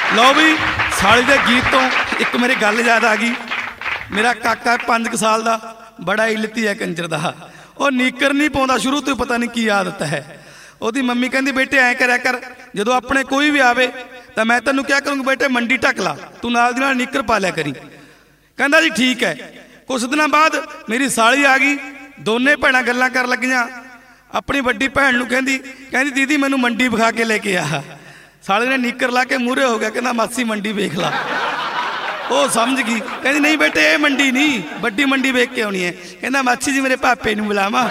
लो भी साली के गीत तो एक मेरी गल याद आ गई। मेरा काका 5 साल का बड़ा इलती है कंजर का, वो नीकर नहीं पाता शुरू तो, पता नहीं की आदत है। ਉਹਦੀ ਮੰਮੀ ਕਹਿੰਦੀ बेटे ऐ करा कर, जो अपने कोई भी आवे तो मैं तेन क्या करूँगी बेटे मंडी ढक ला, तू नाल दी नाल नीकर पा लिया करी। कहता जी ठीक है। कुछ दिन बाद मेरी साली आ गई, दोने भैन गल्लां कर लगियां। अपनी वड्डी भैन नूं कहंदी दीदी मैनू मंडी विखा के लेके आ। साले ने नीकर ला के मूहरे हो गया, कहना मासी मंडी वेख ला। वो समझ गई, कहती नहीं बेटे ये मंडी नहीं, वड्डी मंडी वेख के आनी है। कहना मासी जी मेरे पापे नूं बुलावा।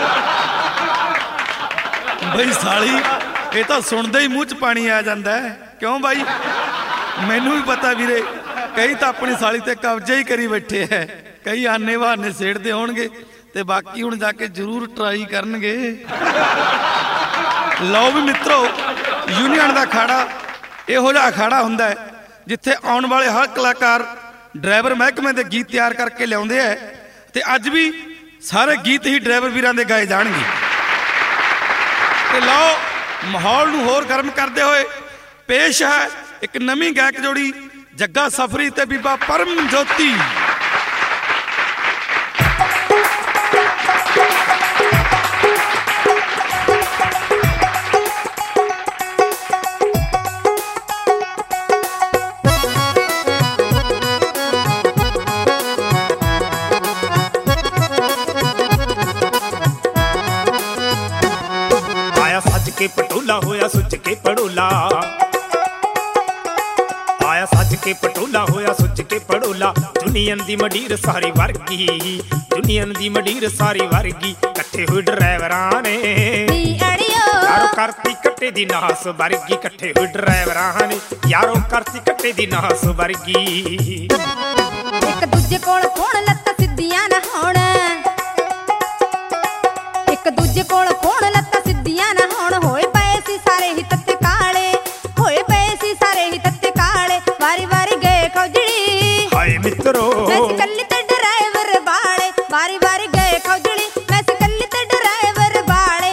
बई साली ये तो सुनते ही मूँह च पानी आ जाता है। क्यों भाई, मैनू भी पता वीरे, कई तो अपनी साली ते कब्जा ही करी बैठे है, कई आने बहाने सेड़ते होणगे ते बाकी हुण जाके जरूर ट्राई करनगे। लो भी मित्रों, यूनियन का अखाड़ा इहो जिहा अखाड़ा हुंदा है जिथे आउण वाले हर कलाकार ड्राइवर महकमे के गीत तैयार करके लियाउंदे है, ते अज भी सारे गीत ही ड्राइवर वीरां दे गाए जाणगे। ते लो माहौल नूं होर गर्म करते हुए पेश है एक नवीं गायक जोड़ी, जग्गा सफरी ते बीबा परम ज्योति। के पटोला होया सुच के पड़ोला, आया सज के पटोला होया सुच के पड़ोला। दुनियन दी मडीर सारी वर्गी, दुनियन दी मडीर सारी वर्गी, कट्ठे हुए ड्राइवरां ने यारो करती कट्टे दी नास वर्गी, कट्ठे हुए ड्राइवरां ने यारो करती कट्टे दी नास वर्गी। एक दूजे कोल फोन लत्ता सिद्धियां ना होण, एक दूजे कोल फोन लत्ता सिद्धियां ना होण। होए पए सी सारे ही तत्ते काले, होए पए सी सारे ही तत्ते काले, वारी वारी गए खौजड़ी। हाय मित्रो मैं कल्ली ते ड्राइवर बाले, वारी वारी गए खौजड़ी, मैं कल्ली ते ड्राइवर बाले।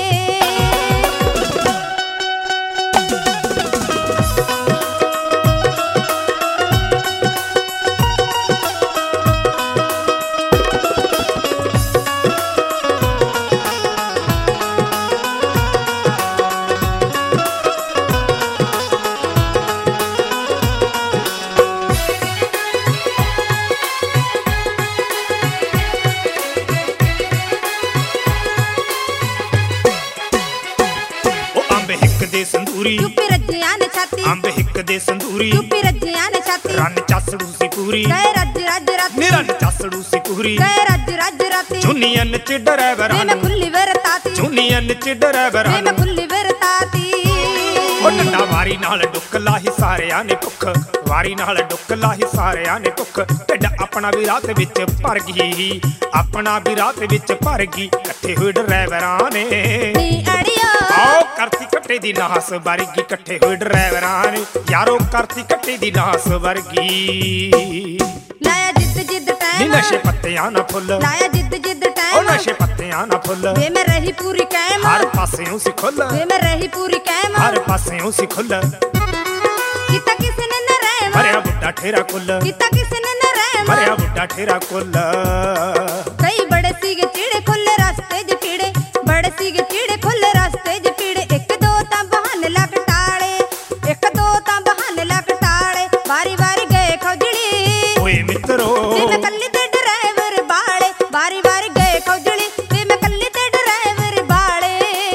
संदूरी चुप्पी रज्जियां ने छाती, अंब हिक दे संदूरी चुप्पी रज्जियां ने छाती। रन चसड़ू सी पूरी गए रज रज राती, रन चसड़ू सी पूरी गए रज रज राती। चुनियन च ड्राइवरां मैं खुली वरताती, चुनियन च ड्राइवरां मैं खुली वरताती। ओ डंडा वारी नाल डुक लाही सारियां ने भुख, वारी नाल डुक लाही सारियां ने भुख। ढिड अपना भी रात विच भर गई, अपना भी रात विच भर गई, कट्ठे हुए ड्राइवरां ने आओ करती कट्टे दी नास वर्गी, कट्ठे हुए ड्राइवरां ने यारो करती कट्टे दी नास वर्गी। लाया जिद जिद टाइम, नशे पत्तियां ना फुल, लाया जिद जिद टाइम, ओ नशे पत्तियां ना फुल। वे मैं रही पूरी कायम, हर पासेओं सी खुल, वे मैं रही पूरी कायम। हर पासेओं सी खुल, किता किसने न रहम, भरिया बुड्ढा ठेरा कुल, किता किसने न रहम, भरिया बुड्ढा ठेरा कुल। कई बड़े सीगे चिड़े खुले रास्ते ज पीड़े, बड़े सीगे चिड़े खुले रास्ते ज पीड़े। एक दो तां बहाने लग टाले, एक दो तां बहाने लग टाले, वारी वारी गए खौजड़ी। ओए मित्रो मैं कल्ली ते ड्राइवर बाले, वारी वारी गए खौजड़ी, मैं कल्ली ते ड्राइवर बाले।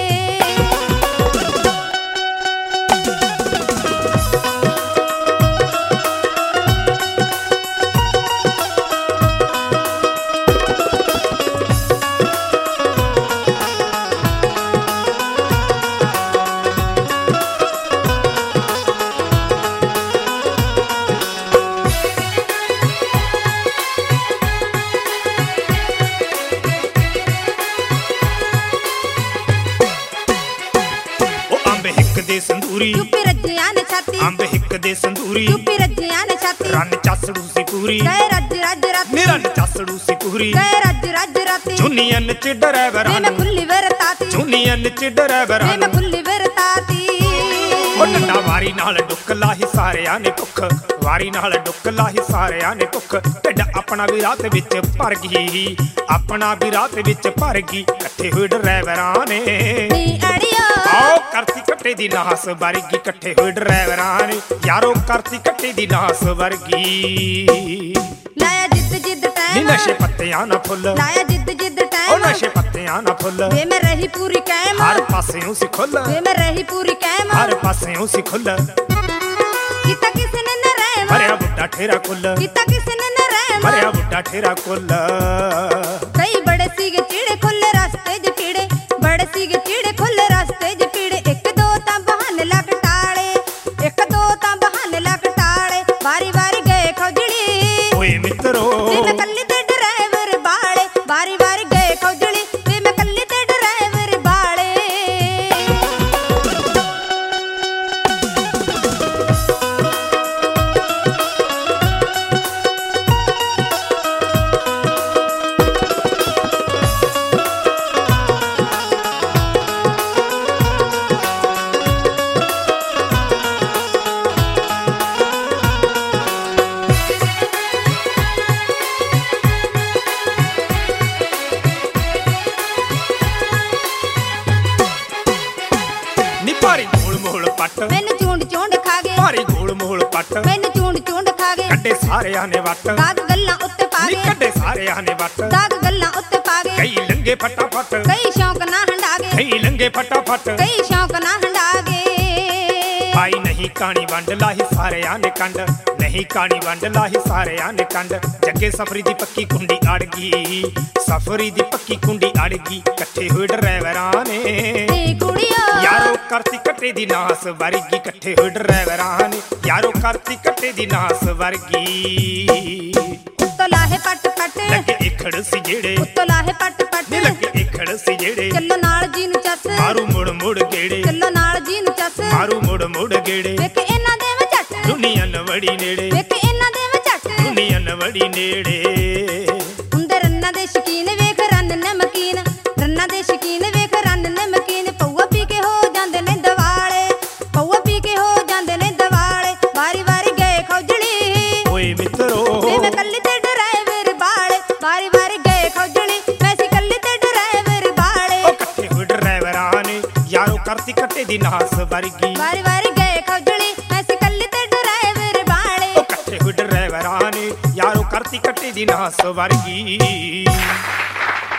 संदूरी चुप्पी रज्जियां ने छाती, अंब हिक दे संदूरी चुप्पी रज्जियां ने छाती। रन चसड़ू सी पूरी गए रज रज राती, रन चसड़ू सी पूरी गए रज रज राती। चुनियन च ड्राइवरां मैं खुली वरताती, चुनियन च ड्राइवरां मैं खुली वरताती। ਉਹ ਡੰਡਾ ਵਾਰੀ ਨਾਲ ਡੁੱਕ ਲਾਹੀ ਸਾਰਿਆਂ ਨੇ ਭੁੱਖ ਵਾਰੀ ਨਾਲ ਡੁੱਕ ਲਾਹੀ ਸਾਰਿਆਂ ਨੇ ਭੁੱਖ ਢਿੱਡ ਆਪਣਾ ਵੀ ਰਾਤ ਵਿੱਚ ਭਰ ਗਈ ਆਪਣਾ ਵੀ ਰਾਤ ਵਿੱਚ ਭਰ ਗਈ ਇਕੱਠੇ ਹੋਏ ਡਰਾਈਵਰਾਂ ਨੇ ਨੀ ਅੜਿਓ ਆਓ ਕਰਤੀ ਕੱਟੇ ਦੀ ਨਾਸ ਵਰਗੀ ਇਕੱਠੇ ਹੋਏ ਡਰਾਈਵਰਾਂ ਨੇ ਯਾਰੋ ਕਰਤੀ ਕੱਟੇ ਦੀ ਨਾਸ ਵਰਗੀ ਲਾਇਆ ਜਿੱਦ ਜਿੱਦ ਨੀ ਟਾਈਮ ਨਸ਼ੇ ਪੱਤਿਆਂ ਨਾ ਫੁੱਲ ਲਾਇਆ ਜਿੱਦ ਜਿੱਦ ਉਹ ਟਾਈਮ ਨਸ਼ੇ ਪੱਤਿਆਂ ਨਾ ਫੁੱਲ ਵੇ ਮੈਂ ਰਹੀ ਪੂਰੀ ਕਾਇਮ ਹਰ ਪਾਸਿਓਂ ਸੀ ਖੁੱਲ ਵੇ ਮੈਂ ਰਹੀ ਪੂਰੀ ਕਾਇਮ ਹਰ ਪਾਸਿਓਂ ਸੀ ਖੁੱਲ ਕੀਤਾ ਕਿਸੇ ਨੇ ਨਾ ਰਹਿਮ ਭਰਿਆ ਬੁੱਢਾ ਠੇਰਾ ਕੁੱਲ ਕੀਤਾ ਕਿਸੇ ਨੇ ਨਾ ਰਹਿਮ ਭਰਿਆ ਬੁੱਢਾ ਠੇਰਾ ਕੁੱਲ ਕਈ ਬੜੇ ਸੀਗੇ ਚਿੜੇ ਖੁੱਲੇ ਰਸਤੇ 'ਚ ਪੀੜੇ ਬੜੇ ਸੀਗੇ ਚਿੜੇ ਖੁੱਲੇ ਰਸਤੇ 'ਚ ਪੀੜੇ ਇੱਕ ਦੋ ਤਾਂ ਬਹਾਨੇ ਲੱਗ ਟਾਲੇ ਇੱਕ ਦੋ ਤਾਂ ਬਹਾਨੇ ਲੱਗ ਟਾਲੇ ਵਾਰੀ ਵਾਰੀ ਗਏ ਖੌਜਲੀ ਓਏ ਮਿੱਤਰੋ ਵੇ ਮੈਂ ਕੱਲੀ ਤੇ ਡਰਾਈਵਰ ਬਾਲੇ ਵਾਰੀ ਵਾਰੀ ਗਏ ਖੌਜਲੀ ਵੇ ਮੈਂ ਕੱਲੀ ਤੇ ਡਰਾਈਵਰ ਬਾਲੇ ਨੀ ਭਾਰੀ ਗੋਲ ਮੋਲ ਪੱਟ ਮੈਨੂੰ ਚੂੰਡ ਚੂੰਡ ਖਾ ਗਏ ਭਾਰੀ ਗੋਲ ਮੋਲ ਪੱਟ ਮੈਨੂੰ ਚੂੰਡ ਚੂੰਡ ਖਾ ਗਏ ਕੱਢੇ ਸਾਰਿਆਂ ਨੇ ਵੱਟ ਦਾਗ ਗੱਲਾਂ ਉੱਤੇ ਪਾ ਨੀ ਗਏ ਕੱਢੇ ਸਾਰਿਆਂ ਨੇ ਵੱਟ ਦਾਗ ਗੱਲਾਂ ਉੱਤੇ ਪਾ ਗਏ ਕਈ ਲੰਗੇ ਫਟਾਫਟ ਕਈ ਸ਼ੌਂਕ ਨਾ ਹੰਡਾ ਗਏ ਕਈ ਲੰਗੇ ਫਟਾਫਟ ਕਈ ਸ਼ੌਂਕ ਨਾ ਹੰਡਾ ਗਏ ਭਾਈ ਨਹੀਂ ਕਾਣੀ ਵੰਡ ਲਾਹੀ ਸਾਰਿਆਂ ਨੇ ਕੰਡ ਨਹੀਂ ਕਾਣੀ ਵੰਡ ਲਾਹੀ ਸਾਰਿਆਂ ਨੇ ਕੰਡ ਜੱਗੇ ਸਫਰੀ ਦੀ ਪੱਕੀ ਕੁੰਡੀ ਅੜ ਗਈ ਸਫਰੀ ਦੀ ਪੱਕੀ ਕੁੰਡੀ ਅੜ ਗਈ ਇਕੱਠੇ ਹੋਏ ਡਰਾਈਵਰਾਂ ਨੇ ਨੀ ਕੁੜੀਓ ਯਾਰੋ ਕਰਤੀ ਕੱਟੇ ਦੀ ਨਾਸ ਵਰਗੀ ਇਕੱਠੇ ਹੋਏ ਡਰਾਈਵਰਾਂ ਨੇ ਯਾਰੋ ਕਰਤੀ ਕੱਟੇ ਦੀ ਨਾਸ ਵਰਗੀ ਉੱਤੋਂ ਲਾਹੇ ਪੱਟ ਪੱਟ ਲੱਗੇ ਇਖੜ ਸੀ ਜਿਹੜੇ ਉੱਤੋਂ ਲਾਹੇ ਪੱਟ ਪੱਟ ਨੀ ਲੱਗੇ ਇਖੜ ਸੀ ਜਿਹੜੇ ਚੱਲੋ ਨਾਲ ਜੀ ਨੂੰ ਚੱਸ ਮਾਰੂ ਮੁੜ ਮੁੜ ਗੇੜੇ ਚੱਲੋ ਨਾਲ ਜੀ ਨੂੰ ਚੱਸ ਮਾਰੂ ਮੁੜ ਮੁੜ ਗੇੜੇ ਵੇਖ ਇਹਨਾਂ ਦੇ ਵਿੱਚ ਝੱਟ ਦੁਨੀਆ ਨਵੜੀ ਨੇੜੇ ਵੇਖ ਇਹਨਾਂ ਦੇ ਵਿੱਚ ਝੱਟ ਦੁਨੀਆ ਨਵੜੀ ਨੇੜੇ ਹੁੰਦੇ ਰੰਨਾਂ ਦੇ ਸ਼ਕੀਨ ਵੇਖ ਰੰਨ ਨਮਕੀਨ ਰੰਨਾਂ ਦੇ ਸ਼ਕੀਨ ਵੇਖ ਰੰਨ ਨਮਕੀਨ ਪਊਆ ਪੀ ਕੇ ਹੋ ਜਾਂਦੇ ਨੇ ਦਿਵਾਲੇ ਪਊਆ ਪੀ ਕੇ ਹੋ ਜਾਂਦੇ ਨੇ ਦਿਵਾਲੇ ਵਾਰੀ ਵਾਰੀ ਗਏ ਖੌਜਲੀ ਓਏ ਮਿੱਤਰੋ ਵੇ ਮੈਂ ਕੱਲੀ ਤੇ ਡਰਾਈਵਰ ਬਾਲੇ ਵਾਰੀ ਵਾਰੀ ਗਏ ਖੌਜਲੀ ਮੈਂ ਸੀ ਕੱਲੀ ਤੇ ਡਰਾਈਵਰ ਬਾਲੇ ਉਹ ਇਕੱਠੇ ਹੋਏ ਡਰਾਈਵਰਾਂ ਨੇ ਯਾਰੋ ਕਰਤੀ ਕੱਟੇ ਦੀ ਨਾਸ ਵਰਗੀ ਵਾਰੀ ਵਾਰੀ ਗਏ ਖੌਜਲੀ ਮੈਂ ਸੀ ਕੱਲੀ ਤੇ ਡਰਾਈਵਰ ਬਾਲੇ ਉਹ ਇਕੱਠੇ ਹੋਏ ਡਰਾਈਵਰਾਂ ਨੇ ਯਾਰੋ ਕਰਤੀ ਕੱਟੇ ਦੀ ਨਾਸ ਵਰਗੀ